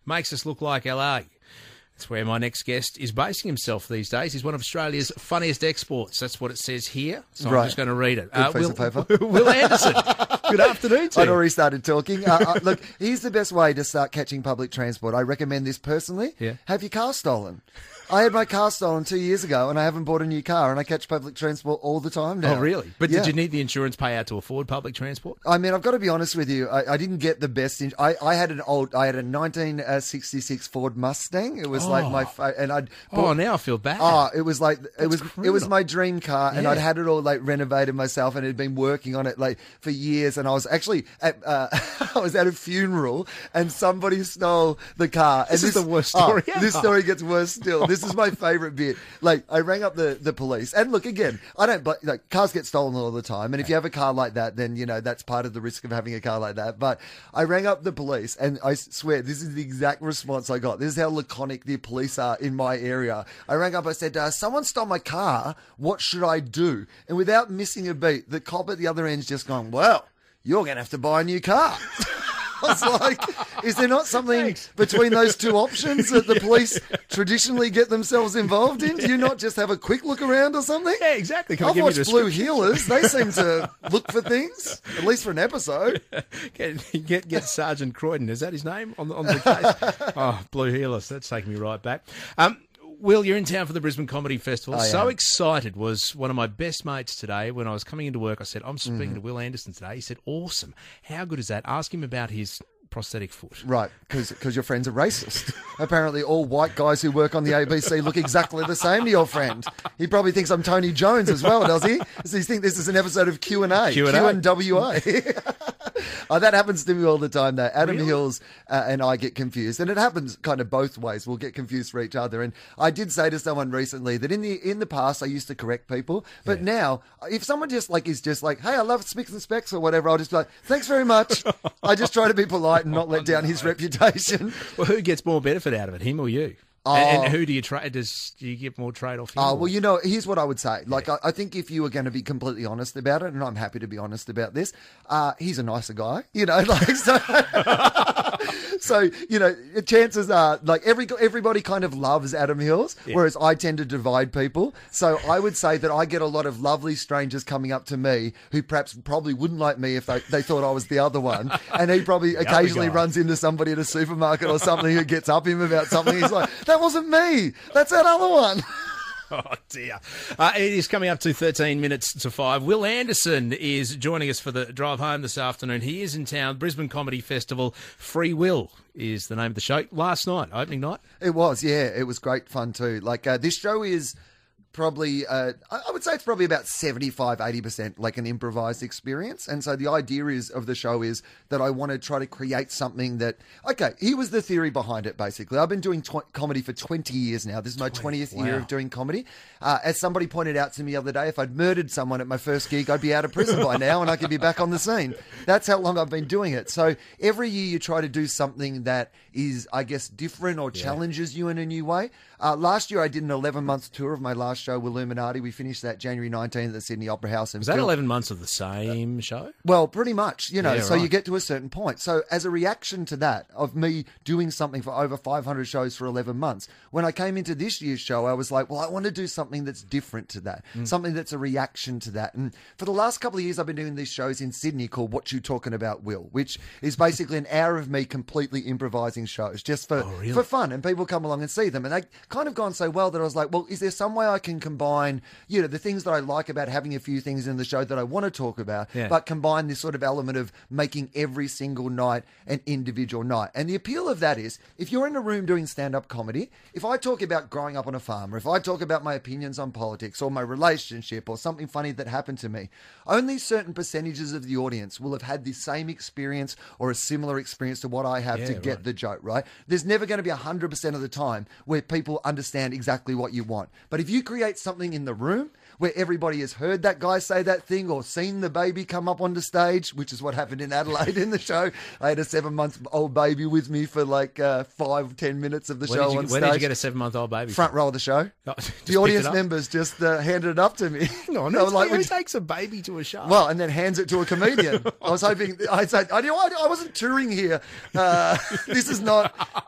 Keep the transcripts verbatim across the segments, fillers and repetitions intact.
makes us look like L A. That's where my next guest is basing himself these days. He's one of Australia's funniest exports. That's what it says here. So right. I'm just going to read it. Good Uh, piece Will, of paper. Will Anderson. Good afternoon to I'd you. already started talking. Uh, uh, look, here's the best way to start catching public transport. I recommend this personally. Yeah. Have your car stolen. I had my car stolen two years ago and I haven't bought a new car and I catch public transport all the time now. Oh, really? But Yeah. did you need the insurance payout to afford public transport? I mean, I've got to be honest with you. I, I didn't get the best. In, I, I had an old, I had a nineteen sixty-six Ford Mustang. It was like my, fa- and I'd Oh, bought, now I feel bad. Oh, it was like it was criminal. it was my dream car, and Yeah. I'd had it all like renovated myself, and had been working on it like for years. And I was actually at uh, I was at a funeral, and somebody stole the car. This and is the worst story Oh, ever. this story gets worse still. This is my favorite bit. Like I rang up the the police, and look again. I don't bl- like cars get stolen all the time, and if you have a car like that, then you know that's part of the risk of having a car like that. But I rang up the police, and I swear this is the exact response I got. This is how laconic the police are in my area. I rang up, I said, uh, someone stole my car. What should I do? And without missing a beat, the cop at the other end's just gone, well, you're going to have to buy a new car. I was like, is there not something Thanks. between those two options that the police traditionally get themselves involved in? Do you not just have a quick look around or something? Yeah, exactly. Can I I've give you watched Blue description? Healers. They seem to look for things, at least for an episode. Get, get get Sergeant Croydon. Is that his name on the on the case? Oh, Blue Healers. That's taking me right back. Um, Will, you're in town for the Brisbane Comedy Festival. I So am. excited was one of my best mates today. When I was coming into work, I said, I'm speaking Mm. to Will Anderson today. He said, awesome. How good is that? Ask him about his prosthetic foot. Right, because your friends are racist. Apparently all white guys who work on the A B C look exactly the same to your friend. He probably thinks I'm Tony Jones as well, does he? Does he think this is an episode of Q and A? Q and A. Q and W A. Oh, that happens to me all the time, though. Adam Really? Hills uh, and I get confused, and it happens kind of both ways. We'll get confused for each other. And I did say to someone recently that in the in the past I used to correct people, but Yeah. now if someone just like is just like, "Hey, I love Spicks and Specs" or whatever, I'll just be like, "Thanks very much." I just try to be polite and not let down his reputation. Well, who gets more benefit out of it, him or you? Oh. And, and who do you trade? Does do you get more trade off? him Oh, or- well, you know, here's what I would say. Like, I, I think if you were going to be completely honest about it, and I'm happy to be honest about this, uh, he's a nicer guy, you know, like, so, so, you know, chances are, like, every everybody kind of loves Adam Hills, Yeah. whereas I tend to divide people. So I would say that I get a lot of lovely strangers coming up to me who perhaps probably wouldn't like me if they, they thought I was the other one. And he probably other occasionally guy. runs into somebody at a supermarket or something who gets up him about something. He's like, that wasn't me. That's that other one. Oh, dear. Uh, it is coming up to thirteen minutes to five. Will Anderson is joining us for the drive home this afternoon. He is in town. Brisbane Comedy Festival. Free Will is the name of the show. Last night, opening night. It was, yeah. It was great fun too. Like, uh, this show is probably, uh, I I would say it's probably about seventy-five, eighty percent like an improvised experience. And so the idea is of the show is that I want to try to create something that, okay, here was the theory behind it, basically. I've been doing tw- comedy for twenty years now. This is my twentieth year wow. of doing comedy. Uh, as somebody pointed out to me the other day, if I'd murdered someone at my first gig, I'd be out of prison by now and I could be back on the scene. That's how long I've been doing it. So every year you try to do something that is, I guess, different or challenges you in a new way. Uh, last year I did an eleven-month tour of my last show, Illuminati. We finished that January nineteenth at the Sydney Opera House. And Was that filmed- eleven months of the same show? Well, pretty much, you know, Yeah, so right. you get to a certain point. So as a reaction to that, of me doing something for over five hundred shows for eleven months, when I came into this year's show, I was like, well, I want to do something that's different to that, Mm. something that's a reaction to that. And for the last couple of years, I've been doing these shows in Sydney called What You Talking About, Will, which is basically an hour of me completely improvising shows just for, Oh, really? for fun. And people come along and see them. And they kind of gone so well that I was like, well, is there some way I can combine, you know, the things that I like about having a few things in the show that I want to talk about, Yeah. but combine this sort of element of making every single night an individual night. And the appeal of that is, if you're in a room doing stand-up comedy, if I talk about growing up on a farm, or if I talk about my opinions on politics or my relationship or something funny that happened to me, only certain percentages of the audience will have had the same experience or a similar experience to what I have Yeah, to get right. the joke, right? There's never going to be one hundred percent of the time where people understand exactly what you want. But if you create something in the room where everybody has heard that guy say that thing or seen the baby come up onto stage, which is what happened in Adelaide in the show. I had a seven-month-old baby with me for like uh, five, ten minutes of the Where, show did you, on where stage. did you get a seven-month-old baby? Front from? row of the show. Oh, just picked The audience it up? members just uh, handed it up to me. No, They no, were like, who "Would you-" takes a baby to a show? Well, and then hands it to a comedian. I was hoping, I said, I, I, I wasn't touring here. Uh, this is not,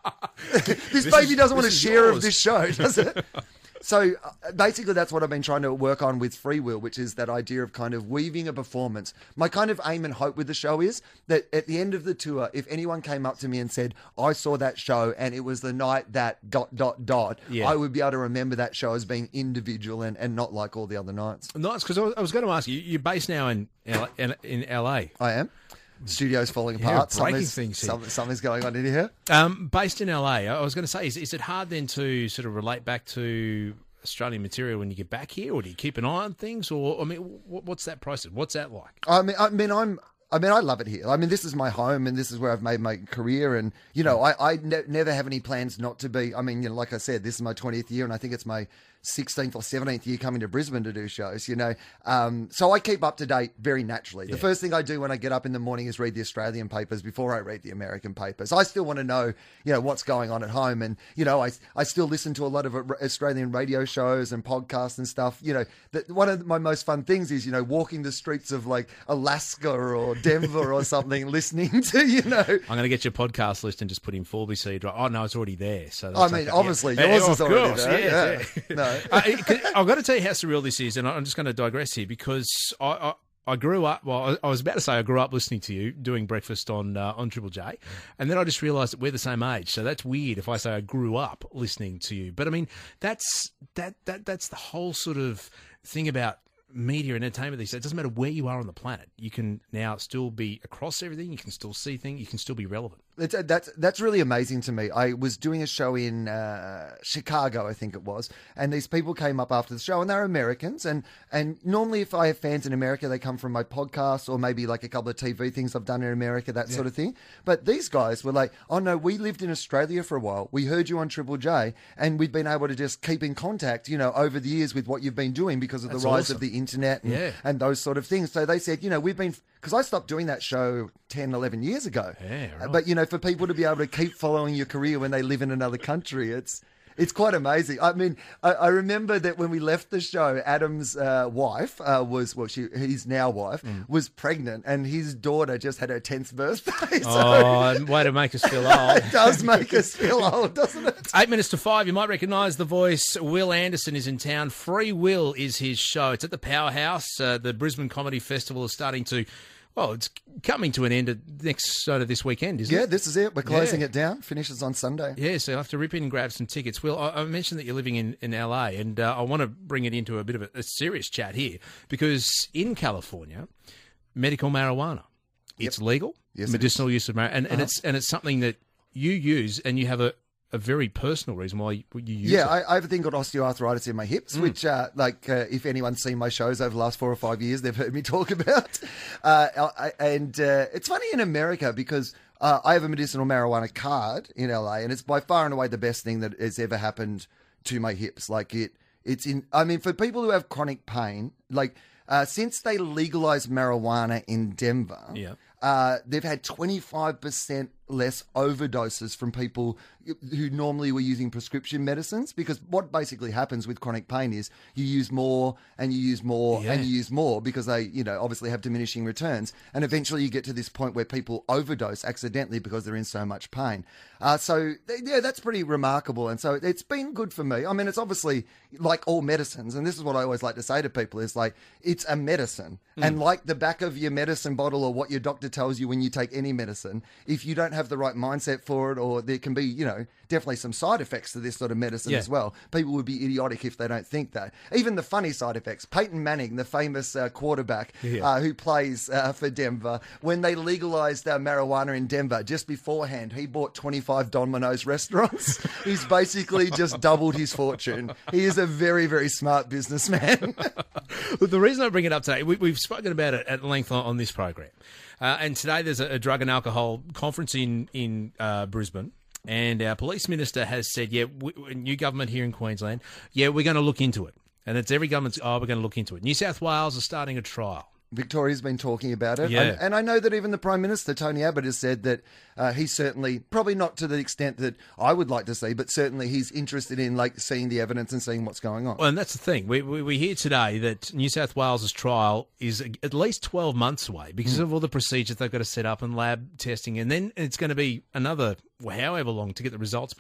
this, This baby is- doesn't want a this is share yours. of this show, does it? So uh, basically that's what I've been trying to work on with Free Will, which is that idea of kind of weaving a performance. My kind of aim and hope with the show is that at the end of the tour, if anyone came up to me and said, I saw that show and it was the night that dot, dot, dot, Yeah. I would be able to remember that show as being individual and, and not like all the other nights. Nice, because I was, I was going to ask you, you're based now in L- in, in L A. I am. Studio's falling Yeah, apart. breaking Something's, things here. some- something's going on in here. Um, based in L A, I was going to say, is, is it hard then to sort of relate back to Australian material when you get back here, or do you keep an eye on things, or I mean, what, what's that process? What's that like? I mean, I mean, I'm. I mean, I love it here. I mean, this is my home, and this is where I've made my career. And you know, I, I ne- never have any plans not to be. I mean, you know, like I said, this is my twentieth year, and I think it's my sixteenth or seventeenth year coming to Brisbane to do shows. You know, um, so I keep up to date very naturally. Yeah. The first thing I do when I get up in the morning is read the Australian papers before I read the American papers. I still want to know, you know, what's going on at home, and you know, I I still listen to a lot of Australian radio shows and podcasts and stuff. You know, that one of my most fun things is you know walking the streets of like Alaska or Denver or something, listening to you know. I'm going to get your podcast list and just put in Forby Seed. Oh no, it's already there. So I that's mean, okay. obviously, Yeah. yours Yeah, is of already course, there. yeah, Yeah. yeah. No. Uh, it- I've got to tell you how surreal this is, and I'm just going to digress here because I, I, I grew up. Well, I was about to say I grew up listening to you doing breakfast on uh, on Triple J, and then I just realised that we're the same age. So that's weird if I say I grew up listening to you. But I mean, that's that that that's the whole sort of thing about media and entertainment these days. It doesn't matter where you are on the planet. You can now still be across everything. You can still see things. You can still be relevant. It's, that's that's really amazing to me. I was doing a show in uh, Chicago, I think it was, and these people came up after the show, and they're Americans. And and normally, if I have fans in America, they come from my podcast or maybe like a couple of T V things I've done in America, that sort of thing. But these guys were like, "Oh no, we lived in Australia for a while. We heard you on Triple J, and we've been able to just keep in contact, you know, over the years with what you've been doing because of That's the rise awesome. of the internet and, Yeah. and those sort of things." So they said, you know, we've been because I stopped doing that show ten, eleven years ago. Yeah, right. But you know, for people to be able to keep following your career when they live in another country, it's it's quite amazing. I mean, I, I remember that when we left the show, Adam's uh, wife uh, was well, she his now wife Mm. was pregnant, and his daughter just had her tenth birthday. So Oh, way to make us feel old. it does make us feel old, doesn't it? Eight minutes to five. You might recognise the voice. Will Anderson is in town. Free Will is his show. It's at the Powerhouse. Uh, the Brisbane Comedy Festival is starting to, well, it's coming to an end at next sort of this weekend, isn't Yeah, it? this is it. We're closing Yeah. it down. Finishes on Sunday. Yeah, so you'll have to rip in and grab some tickets. Will, I, I mentioned that you're living in, in L A, and uh, I want to bring it into a bit of a, a serious chat here because in California, medical marijuana, it's legal, Yes, it medicinal use of marijuana, and, and Uh-huh. it's and it's something that you use, and you have a, a very personal reason why you, you use Yeah, it. I, I have a thing called osteoarthritis in my hips, Mm. which, uh, like, uh, if anyone's seen my shows over the last four or five years, they've heard me talk about. Uh, I, and uh, it's funny in America because uh, I have a medicinal marijuana card in L A, and it's by far and away the best thing that has ever happened to my hips. Like it, it's in. I mean, for people who have chronic pain, like uh, since they legalized marijuana in Denver, Yeah. uh, they've had twenty-five percent less overdoses from people who normally were using prescription medicines, because what basically happens with chronic pain is you use more and you use more Yeah. and you use more because they, you know, obviously have diminishing returns. And eventually you get to this point where people overdose accidentally because they're in so much pain. Uh, so, yeah, that's pretty remarkable. And so it's been good for me. I mean, it's obviously like all medicines. And this is what I always like to say to people is like, it's a medicine. Mm. And like the back of your medicine bottle or what your doctor tells you when you take any medicine, if you don't have the right mindset for it, or there can be, you know, definitely some side effects to this sort of medicine Yeah. as well. People would be idiotic if they don't think that. Even the funny side effects. Peyton Manning, the famous uh, quarterback Yeah. uh, who plays uh, for Denver, when they legalized uh, marijuana in Denver, just beforehand, he bought twenty-five Domino's restaurants. He's basically just doubled his fortune. He is a very, very smart businessman. Look, the reason I bring it up today, we, we've spoken about it at length on, on this program. Uh, and today there's a, a drug and alcohol conference in, in uh, Brisbane. And our police minister has said, yeah, we, new government here in Queensland, yeah, we're going to look into it. And it's every government's, oh, we're going to look into it. New South Wales is starting a trial. Victoria's been talking about it. Yeah. And, and I know that even the Prime Minister, Tony Abbott, has said that uh, he's certainly, probably not to the extent that I would like to see, but certainly he's interested in like seeing the evidence and seeing what's going on. Well, and that's the thing. We, we, we hear today that New South Wales' trial is at least twelve months away because of all the procedures they've got to set up and lab testing. And then it's going to be another, however long, to get the results back.